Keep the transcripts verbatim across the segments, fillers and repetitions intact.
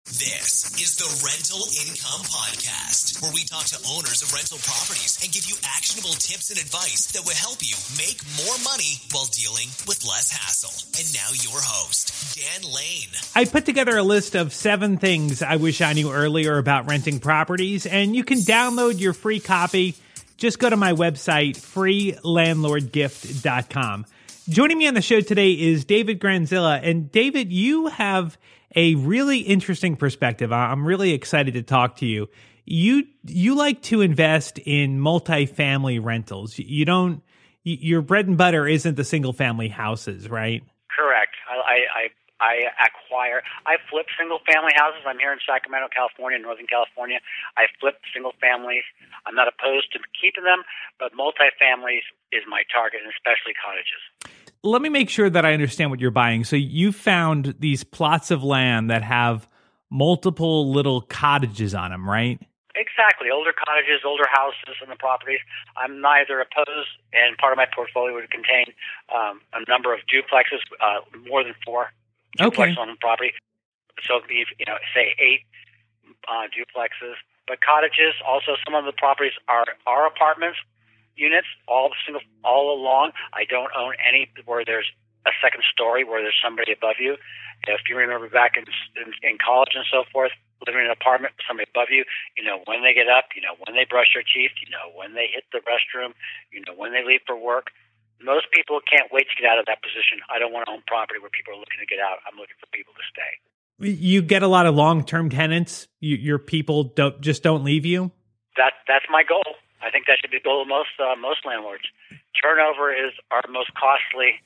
This is the Rental Income Podcast, where we talk to owners of rental properties and give you actionable tips and advice that will help you make more money while dealing with less hassle. And now your host, Dan Lane. I put together a list of seven things I wish I knew earlier about renting properties, and you can download your free copy. Just go to my website, free landlord gift dot com. Joining me on the show today is David Granzilla. And David, you have a really interesting perspective. I'm really excited to talk to you. You you like to invest in multifamily rentals. You don't. Your bread and butter isn't the single family houses, right? Correct. I I I acquire. I flip single family houses. I'm here in Sacramento, California, Northern California. I flip single families. I'm not opposed to keeping them, but multifamilies is my target, and especially cottages. Let me make sure that I understand what you're buying. So you found these plots of land that have multiple little cottages on them, right? Exactly. Older cottages, older houses on the properties. I'm neither opposed, and part of my portfolio would contain um, a number of duplexes, uh, more than four duplexes Okay. on the property. So it'd be, you know, say eight uh, duplexes. But cottages, also some of the properties are, are apartments, units, all single, all along. I don't own any where there's a second story where there's somebody above you. If you remember back in, in in college and so forth, living in an apartment with somebody above you, you know when they get up, you know when they brush their teeth, you know when they hit the restroom, you know when they leave for work. Most people can't wait to get out of that position. I don't want to own property where people are looking to get out. I'm looking for people to stay. You get a lot of long-term tenants. You, your people don't just don't leave you. That that's my goal. I think that should be the goal of most uh, most landlords. Turnover is our most costly.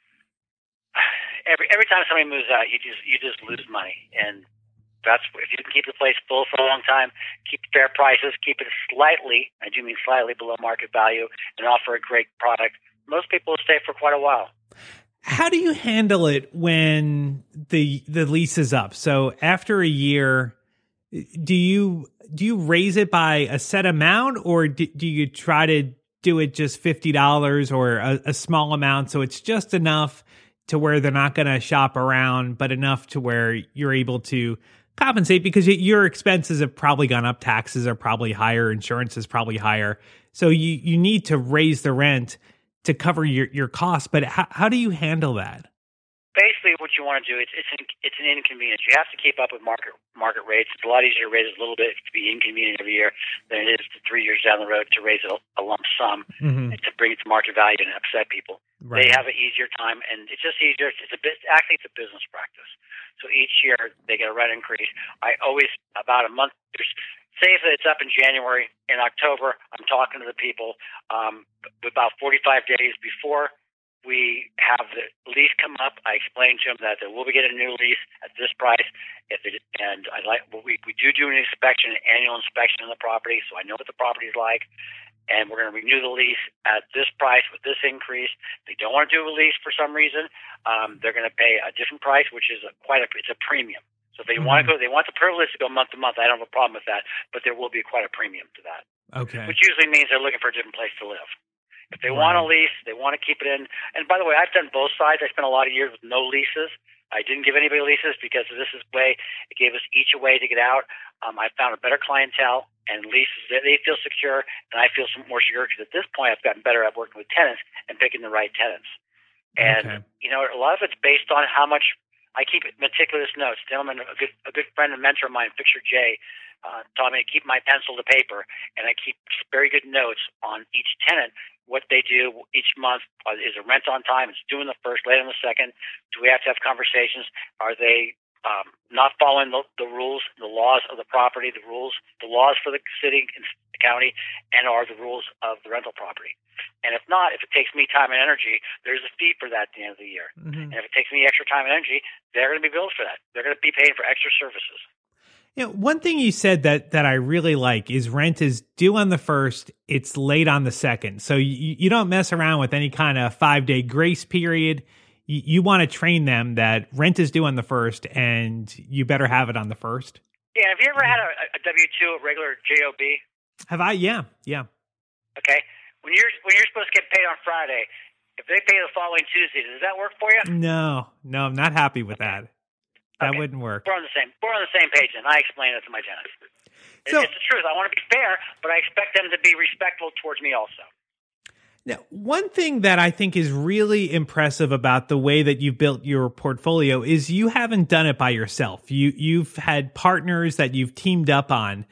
Every every time somebody moves out, you just you just lose money, and that's if you can keep the place full for a long time, keep fair prices, keep it slightly, I do mean slightly below market value, and offer a great product. Most people will stay for quite a while. How do you handle it when the the lease is up? So after a year, do you do you raise it by a set amount, or do, do you try to do it just fifty dollars or a, a small amount so it's just enough to where they're not going to shop around, but enough to where you're able to compensate because your expenses have probably gone up, taxes are probably higher, insurance is probably higher, so you you need to raise the rent to cover your, your costs. But how, how do you handle that? Basically, what you want to do, it's it's an, it's an inconvenience. You have to keep up with market market rates. It's a lot easier to raise it a little bit to be inconvenient every year than it is to three years down the road to raise a, a lump sum Mm-hmm. and to bring it to market value and upset people. Right. They have an easier time, and it's just easier. It's a bit actually it's a business practice. So each year they get a rent increase. I always about a month. Say if it's up in January, in October, I'm talking to the people um, about forty-five days before we have the lease come up. I explain to them that they will be getting a new lease at this price. If it, and I like well, we we do do an inspection, an annual inspection of the property, so I know what the property is like. And we're going to renew the lease at this price with this increase. If they don't want to do a lease for some reason, um, they're going to pay a different price, which is a, quite a it's a premium. So if they Mm-hmm. want to go, they want the privilege to go month to month. I don't have a problem with that, but there will be quite a premium to that. Okay. Which usually means they're looking for a different place to live. If they Right. want a lease, they want to keep it in. And by the way, I've done both sides. I spent a lot of years with no leases. I didn't give anybody leases because this is the way it gave us each a way to get out. Um, I found a better clientele and leases. They, they feel secure, and I feel some more secure because at this point I've gotten better at working with tenants and picking the right tenants. And, Okay. you know, a lot of it's based on how much I keep meticulous notes. A gentleman, a good, a good friend and mentor of mine, Fixer Jay, uh, taught me to keep my pencil to paper, and I keep very good notes on each tenant, what they do each month. Uh, is it rent on time? Is it due in the first, late in the second? Do we have to have conversations? Are they um, not following the, the rules, the laws of the property, the rules, the laws for the city and the county, and are the rules of the rental property? And if not, if it takes me time and energy, there's a fee for that at the end of the year. Mm-hmm. And if it takes me extra time and energy, they're going to be billed for that. They're going to be paying for extra services. You know, one thing you said that that I really like is rent is due on the first, it's late on the second. So you, you don't mess around with any kind of five-day grace period. You, you want to train them that rent is due on the first, and you better have it on the first. Yeah, have you ever had a, a W two, a regular J O B? Have I? Yeah, yeah. Okay. When you're when you're supposed to get paid on Friday, if they pay the following Tuesday, does that work for you? No, no, I'm not happy with that. That okay. wouldn't work. We're on the same. We're on the same page, and I explain it to my tenants. So, it's the truth. I want to be fair, but I expect them to be respectful towards me also. Now, one thing that I think is really impressive about the way that you've built your portfolio is you haven't done it by yourself. You you've had partners that you've teamed up on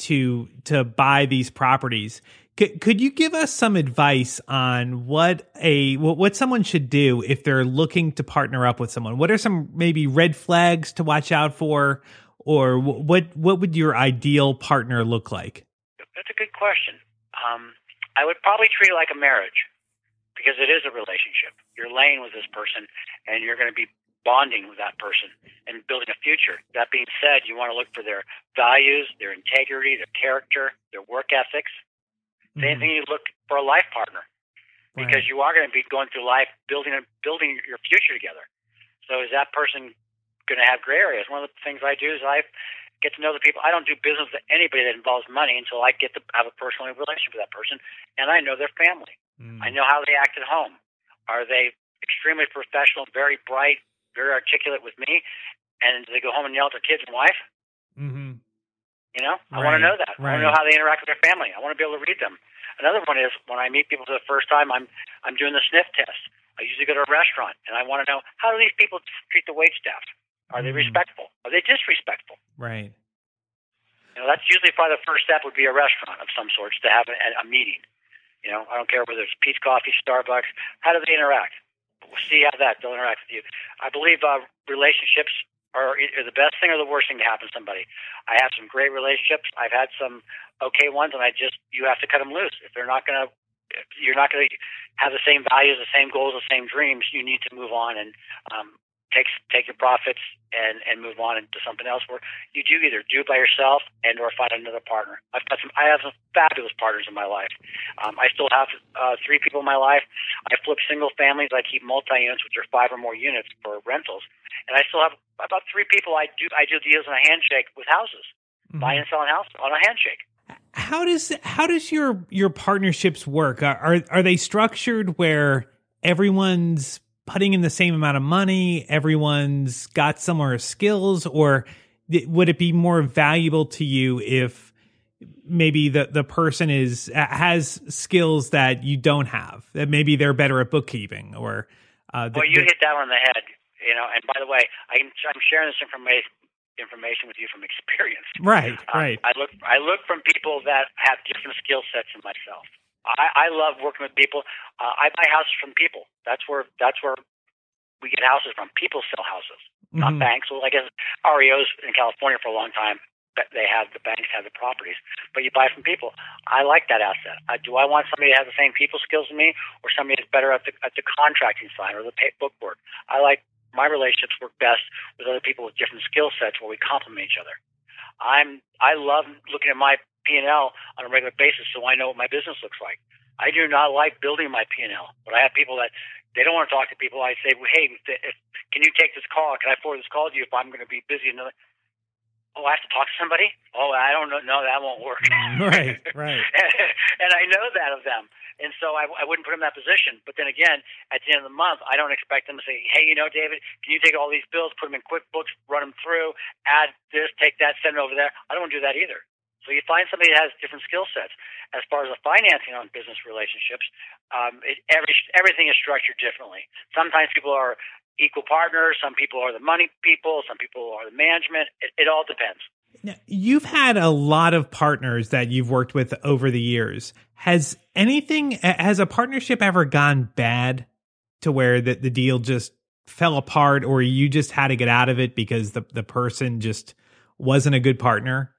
to to buy these properties. C- could you give us some advice on what a what, what someone should do if they're looking to partner up with someone? What are some maybe red flags to watch out for, or what what would your ideal partner look like? That's a good question. Um, I would probably treat it like a marriage because it is a relationship. You're laying with this person, and you're going to be bonding with that person and building a future. That being said, you want to look for their values, their integrity, their character, their work ethics. Mm-hmm. Same thing you look for a life partner because right. you are going to be going through life building a, building your future together. So is that person going to have gray areas? One of the things I do is I get to know the people. I don't do business with anybody that involves money until I get to have a personal relationship with that person, and I know their family. Mm. I know how they act at home. Are they extremely professional, very bright, very articulate with me, and do they go home and yell at their kids and wife? Mm-hmm. You know, I right. want to know that. Right. I want to know how they interact with their family. I want to be able to read them. Another one is when I meet people for the first time, I'm I'm doing the sniff test. I usually go to a restaurant, and I want to know, how do these people treat the wait staff? Are they respectful? Are they disrespectful? Right. You know, that's usually probably the first step would be a restaurant of some sorts to have a, a meeting. You know, I don't care whether it's Pete's Coffee, Starbucks. How do they interact? We'll see how that they'll interact with you. I believe uh, relationships are either the best thing or the worst thing to happen to somebody. I have some great relationships. I've had some okay ones, and I just you have to cut them loose. If they're not going to, you're not going to have the same values, the same goals, the same dreams. You need to move on and um, take take your profits and, and move on into something else where you do either do it by yourself and or find another partner. I've got some I have some fabulous partners in my life. Um, I still have uh, three people in my life. I flip single families. I keep multi units, which are five or more units for rentals, and I still have about three people. I do I do deals on a handshake with houses, mm-hmm. buying and selling houses on a handshake. How does how does your your partnerships work? Are are, are they structured where everyone's putting in the same amount of money, everyone's got similar skills, or would it be more valuable to you if maybe the, the person is has skills that you don't have, that maybe they're better at bookkeeping or uh, well, you hit that on the head, you know, and by the way, I'm, I'm sharing this information information with you from experience. Right, uh, right. I look I look from people that have different skill sets than myself. I, I love working with people. Uh, I buy houses from people. That's where that's where we get houses from. People sell houses, mm-hmm. not banks. Well, I guess R E Os in California for a long time, but they have the banks have the properties, but you buy from people. I like that asset. Uh, do I want somebody that has the same people skills as me, or somebody that's better at the at the contracting side or the pay, book work? I like my relationships work best with other people with different skill sets where we complement each other. I'm I love looking at my P and L on a regular basis, so I know what my business looks like. I do not like building my P and L, but I have people that they don't want to talk to people. I say, well, hey, if, can you take this call? Can I forward this call to you if I'm going to be busy? Another, oh, I have to talk to somebody? Oh, I don't know. No, that won't work. Right, right. And I know that of them. And so I, I wouldn't put them in that position. But then again, at the end of the month, I don't expect them to say, hey, you know, David, can you take all these bills, put them in QuickBooks, run them through, add this, take that, send it over there? I don't want to do that either. So you find somebody that has different skill sets. As far as the financing on business relationships, um, it, every, everything is structured differently. Sometimes people are equal partners. Some people are the money people. Some people are the management. It, it all depends. Now, you've had a lot of partners that you've worked with over the years. Has anything, has a partnership ever gone bad to where the, the deal just fell apart, or you just had to get out of it because the, the person just wasn't a good partner?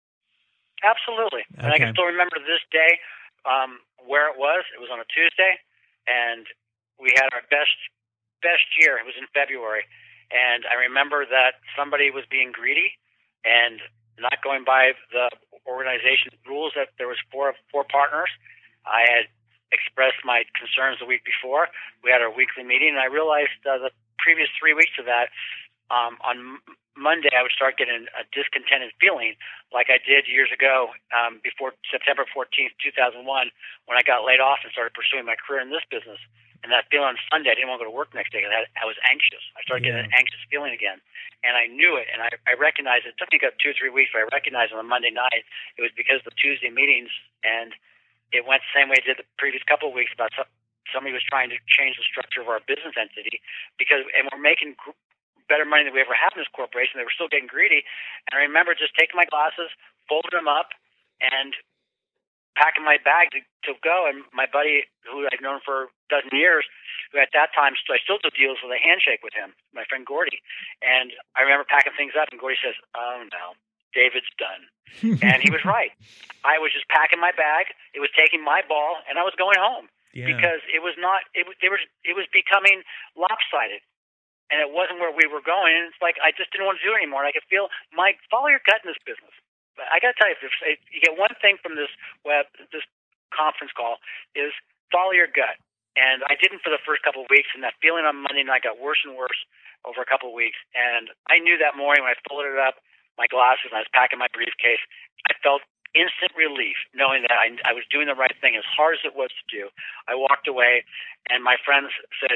Absolutely. Okay. And I can still remember this day um, where it was. It was on a Tuesday, and we had our best best year. It was in February. And I remember that somebody was being greedy and not going by the organization rules, that there was four four partners. I had expressed my concerns the week before. We had our weekly meeting, and I realized uh, the previous three weeks of that, um, on Monday, I would start getting a discontented feeling like I did years ago um, before September fourteenth, two thousand one, when I got laid off and started pursuing my career in this business. And that feeling on Sunday, I didn't want to go to work the next day because I, I was anxious. I started getting Yeah. an anxious feeling again. And I knew it, and I, I recognized it. It took me about two or three weeks, but I recognized on a Monday night it was because of the Tuesday meetings, and it went the same way it did the previous couple of weeks about some, somebody was trying to change the structure of our business entity because, and we're making gr- better money than we ever have in this corporation. They were still getting greedy. And I remember just taking my glasses, folding them up, and packing my bag to, to go. And my buddy, who I've known for a dozen years, who at that time, I still do deals with a handshake with him, my friend Gordy. And I remember packing things up, and Gordy says, "Oh, no, David's done." And he was right. I was just packing my bag. It was taking my ball, and I was going home Yeah. because it was not. It was. They were. It was becoming lopsided, and it wasn't where we were going. And it's like I just didn't want to do it anymore. And I could feel my follow your gut in this business. But I got to tell you, if, if you get one thing from this web, this conference call, is follow your gut. And I didn't for the first couple of weeks, and that feeling on Monday night got worse and worse over a couple of weeks. And I knew that morning when I folded it up, my glasses, and I was packing my briefcase, I felt instant relief knowing that I, I was doing the right thing as hard as it was to do. I walked away, and my friends said,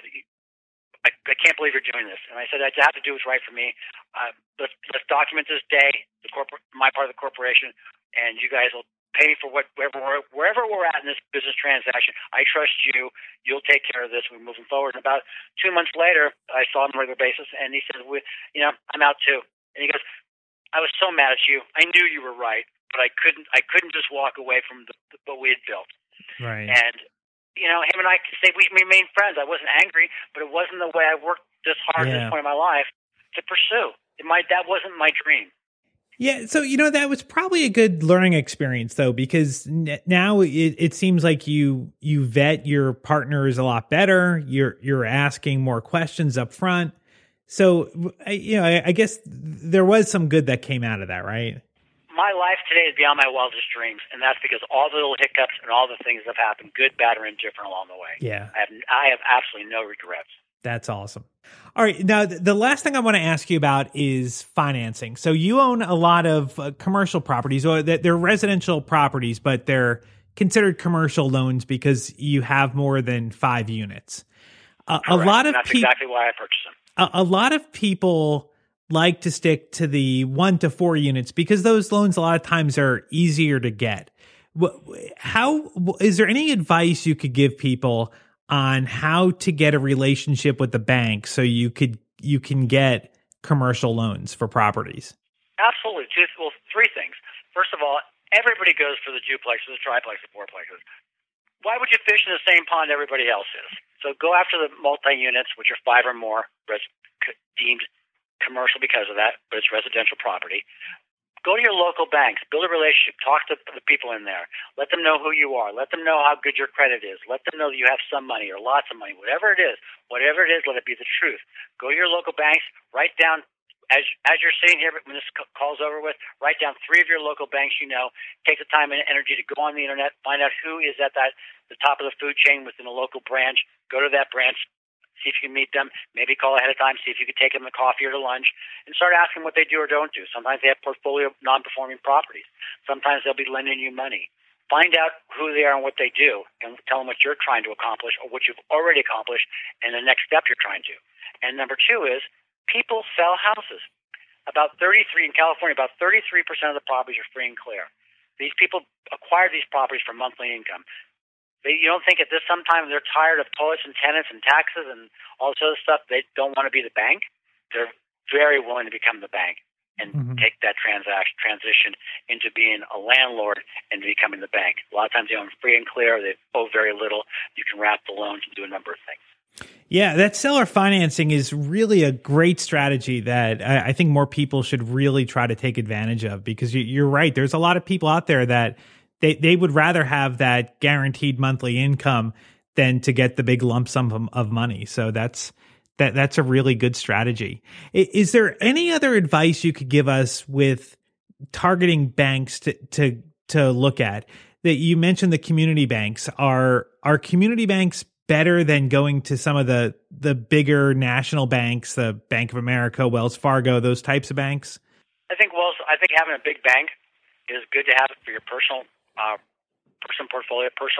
I, I can't believe you're doing this. And I said, I have to do what's right for me. Uh, let's, let's document this day, the corporate, my part of the corporation, and you guys will pay me for what, wherever we're, wherever we're at in this business transaction. I trust you. You'll take care of this. We're moving forward. And about two months later, I saw him on a regular basis, and he said, we, you know, I'm out too. And he goes, I was so mad at you. I knew you were right, but I couldn't. I couldn't just walk away from the, what we had built. Right. And you know, him and I could say we remained friends. I wasn't angry, but it wasn't the way I worked this hard Yeah. at this point in my life to pursue. It might that wasn't my dream. Yeah, so you know that was probably a good learning experience though, because n- now it, it seems like you you vet your partners a lot better. You're you're asking more questions up front. So I- you know, I, I guess there was some good that came out of that, right? My life today is beyond my wildest dreams, and that's because all the little hiccups and all the things that have happened, good, bad, or indifferent, along the way. Yeah. I have I have absolutely no regrets. That's awesome. All right. Now, th- the last thing I want to ask you about is financing. So you own a lot of uh, commercial properties, or that they're residential properties, but they're considered commercial loans because you have more than five units. Uh, a Correct. lot of And that's people, exactly why I purchased them. a, a lot of people like to stick to the one to four units because those loans a lot of times are easier to get. Wh- How is there any advice you could give people on how to get a relationship with the bank so you could you can get commercial loans for properties? Absolutely. Two, well, three things. First of all, everybody goes for the duplexes, the triplexes, the fourplexes. Why would you fish in the same pond everybody else is? So go after the multi-units, which are five or more, res- deemed commercial because of that, but it's residential property. Go to your local banks, build a relationship, talk to the people in there, let them know who you are, let them know how good your credit is, let them know that you have some money or lots of money, whatever it is, whatever it is, let it be the truth. Go to your local banks, write down, as as you're sitting here when this call's over with, write down three of your local banks you know, take the time and energy to go on the internet, find out who is at that the top of the food chain within a local branch, go to that branch, see if you can meet them, maybe call ahead of time, see if you could take them to coffee or to lunch, and start asking what they do or don't do. Sometimes they have portfolio of non-performing properties. Sometimes they'll be lending you money. Find out who they are and what they do, and tell them what you're trying to accomplish or what you've already accomplished and the next step you're trying to. And number two is people sell houses. About thirty-three in California, about thirty-three percent of the properties are free and clear. These people acquire these properties for monthly income. They, you don't think at this sometime they're tired of toilets and tenants and taxes and all this other stuff, they don't want to be the bank? They're very willing to become the bank and mm-hmm. take that transaction transition into being a landlord and becoming the bank. A lot of times they own free and clear. They owe very little. You can wrap the loans and do a number of things. Yeah, that seller financing is really a great strategy that I, I think more people should really try to take advantage of, because you, you're right. There's a lot of people out there that They they would rather have that guaranteed monthly income than to get the big lump sum of, of money. So that's that that's a really good strategy. Is, is there any other advice you could give us with targeting banks to to to look at? That you mentioned the community banks. Are are community banks better than going to some of the the bigger national banks, the Bank of America, Wells Fargo, those types of banks? I think Wells. I think having a big bank is good to have for your personal. Uh, personal portfolio, personal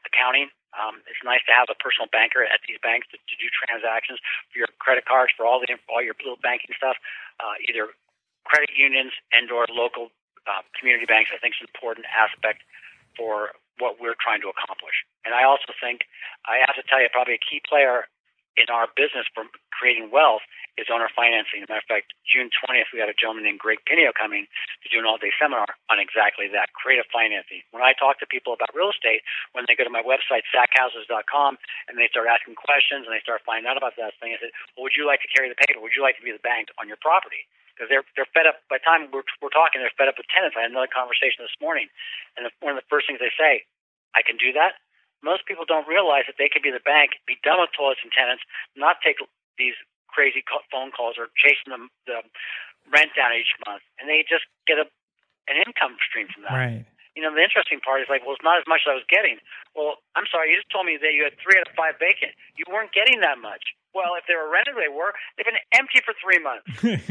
accounting. Um, it's nice to have a personal banker at these banks to, to do transactions for your credit cards, for all the all your little banking stuff, uh, either credit unions and or local uh, community banks. I think is an important aspect for what we're trying to accomplish. And I also think, I have to tell you, probably a key player in our business for creating wealth is owner financing. As a matter of fact, June twentieth, we had a gentleman named Greg Pinio coming to do an all-day seminar on exactly that, creative financing. When I talk to people about real estate, when they go to my website, sac houses dot com, and they start asking questions and they start finding out about that thing, I said, well, would you like to carry the paper? Would you like to be the bank on your property? Because they're they're fed up. By the time we're, we're talking, they're fed up with tenants. I had another conversation this morning, and the, one of the first things they say, I can do that? Most people don't realize that they could be the bank, be done with toilets and tenants, not take these crazy phone calls or chasing them, the rent down each month, and they just get a an income stream from that. Right. You know, the interesting part is like, well, it's not as much as I was getting. Well, I'm sorry, you just told me that you had three out of five vacant. You weren't getting that much. Well, if they were rented, they were. They've been empty for three months.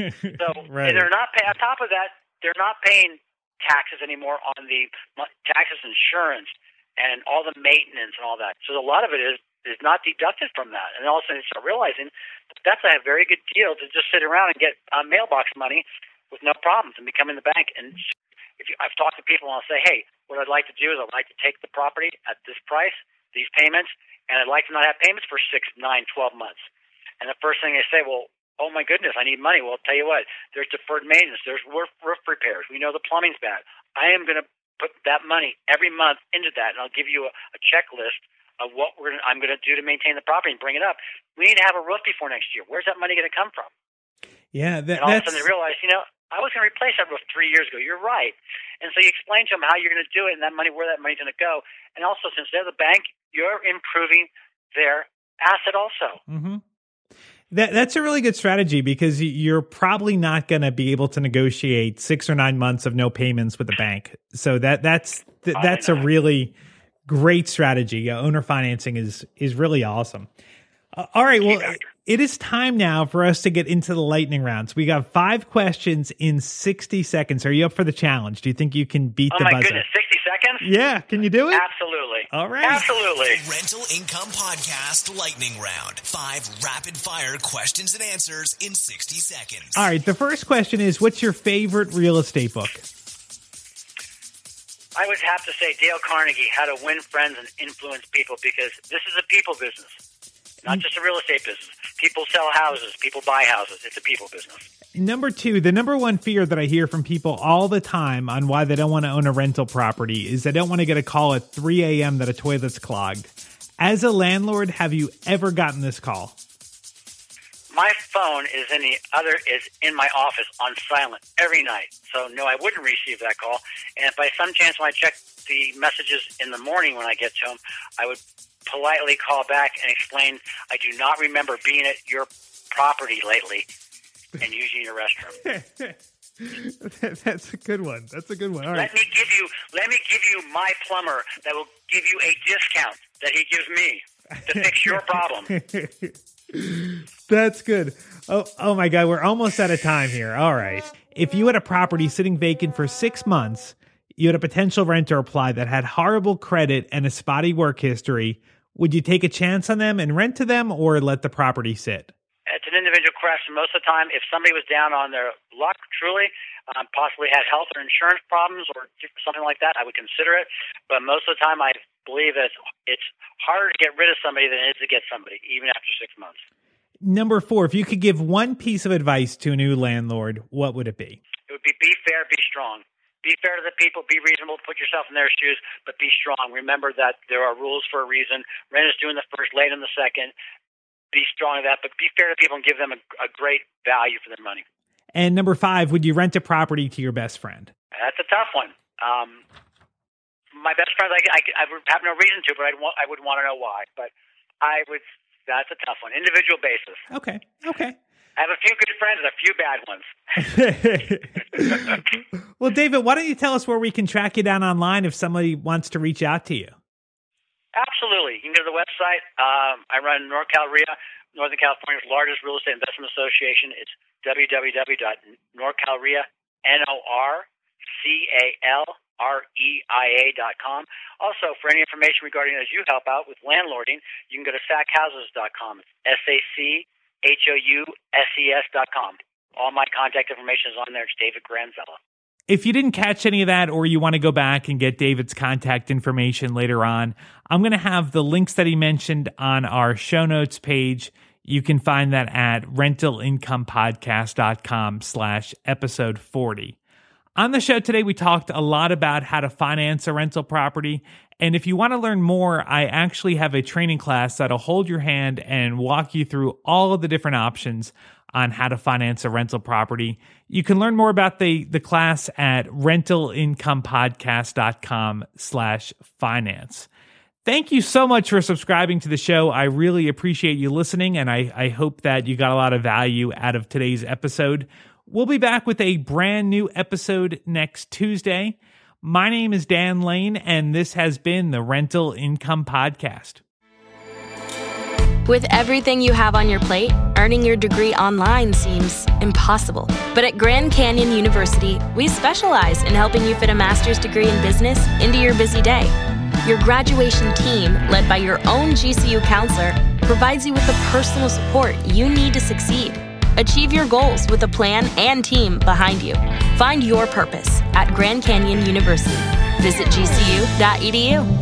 So right. and they're not pay- on top of that, they're not paying taxes anymore on the taxes, insurance, and all the maintenance and all that. So a lot of it is is not deducted from that. And all of a sudden you start realizing that that's a very good deal to just sit around and get uh, mailbox money with no problems and become in the bank. And if you, I've talked to people and I'll say, hey, what I'd like to do is I'd like to take the property at this price, these payments, and I'd like to not have payments for six, nine, twelve months. And the first thing they say, well, oh my goodness, I need money. Well, I'll tell you what, there's deferred maintenance, there's roof, roof repairs. We know the plumbing's bad. I am going to put that money every month into that, and I'll give you a, a checklist of what we're gonna, I'm going to do to maintain the property and bring it up. We need to have a roof before next year. Where's that money going to come from? Yeah, that, and all that's... of a sudden they realize, you know, I was going to replace that roof three years ago. You're right. And so you explain to them how you're going to do it and that money, where that money's going to go. And also, since they're the bank, you're improving their asset also. Mm-hmm. That, that's a really good strategy because you're probably not going to be able to negotiate six or nine months of no payments with the bank. So that that's th- that's a really great strategy. Uh, owner financing is is really awesome. Uh, all right, well, it is time now for us to get into the lightning rounds. We got five questions in sixty seconds. Are you up for the challenge? Do you think you can beat oh the buzzer? Oh my goodness, sixty seconds? Yeah, can you do it? Absolutely. All right. Absolutely. Rental Income Podcast Lightning Round. Five rapid fire questions and answers in sixty seconds. All right, the first question is, what's your favorite real estate book? I would have to say Dale Carnegie, How to Win Friends and Influence People, because this is a people business. Not just a real estate business. People sell houses. People buy houses. It's a people business. Number two, the number one fear that I hear from people all the time on why they don't want to own a rental property is they don't want to get a call at three a.m. that a toilet's clogged. As a landlord, have you ever gotten this call? My phone is in the other is in my office on silent every night. So no, I wouldn't receive that call. And if by some chance when I check the messages in the morning when I get to them, I would politely call back and explain, I do not remember being at your property lately and using your restroom. That's a good one. That's a good one. All right. Let me give you let me give you my plumber that will give you a discount that he gives me to fix your problem. That's good. Oh, oh my God, we're almost out of time here. All right. If you had a property sitting vacant for six months, you had a potential renter apply that had horrible credit and a spotty work history, would you take a chance on them and rent to them or let the property sit? It's an individual question. Most of the time, if somebody was down on their luck, truly, um, possibly had health or insurance problems or something like that, I would consider it. But most of the time, I believe that it's harder to get rid of somebody than it is to get somebody, even after six months. Number four, if you could give one piece of advice to a new landlord, what would it be? It would be be fair, be strong. Be fair to the people, be reasonable, put yourself in their shoes, but be strong. Remember that there are rules for a reason. Rent is due in the first, late in the second. Be strong to that, but be fair to people and give them a, a great value for their money. And number five, would you rent a property to your best friend? That's a tough one. Um, my best friend, I, I, I would have no reason to, but I'd want, I would want to know why. But I would. That's a tough one. Individual basis. Okay. Okay. I have a few good friends and a few bad ones. Well, David, why don't you tell us where we can track you down online if somebody wants to reach out to you? Absolutely. You can go to the website. Um, I run NorCal R I A, Northern California's largest real estate investment association. It's w w w dot norcal r i a, N O R C A L R E I A dot com. Also, for any information regarding as you help out with landlording, you can go to sac houses dot com. It's S A C H O U S E S dot com. All my contact information is on there. It's David Granzella. If you didn't catch any of that, or you want to go back and get David's contact information later on, I'm going to have the links that he mentioned on our show notes page. You can find that at rentalincomepodcast.com slash episode 40. On the show today, we talked a lot about how to finance a rental property. And if you want to learn more, I actually have a training class that'll hold your hand and walk you through all of the different options on how to finance a rental property. You can learn more about the, the class at rentalincomepodcast.com slash finance. Thank you so much for subscribing to the show. I really appreciate you listening, and I, I hope that you got a lot of value out of today's episode. We'll be back with a brand new episode next Tuesday. My name is Dan Lane, and this has been the Rental Income Podcast. With everything you have on your plate, earning your degree online seems impossible. But at Grand Canyon University, we specialize in helping you fit a master's degree in business into your busy day. Your graduation team, led by your own G C U counselor, provides you with the personal support you need to succeed. Achieve your goals with a plan and team behind you. Find your purpose at Grand Canyon University. Visit G C U dot E D U.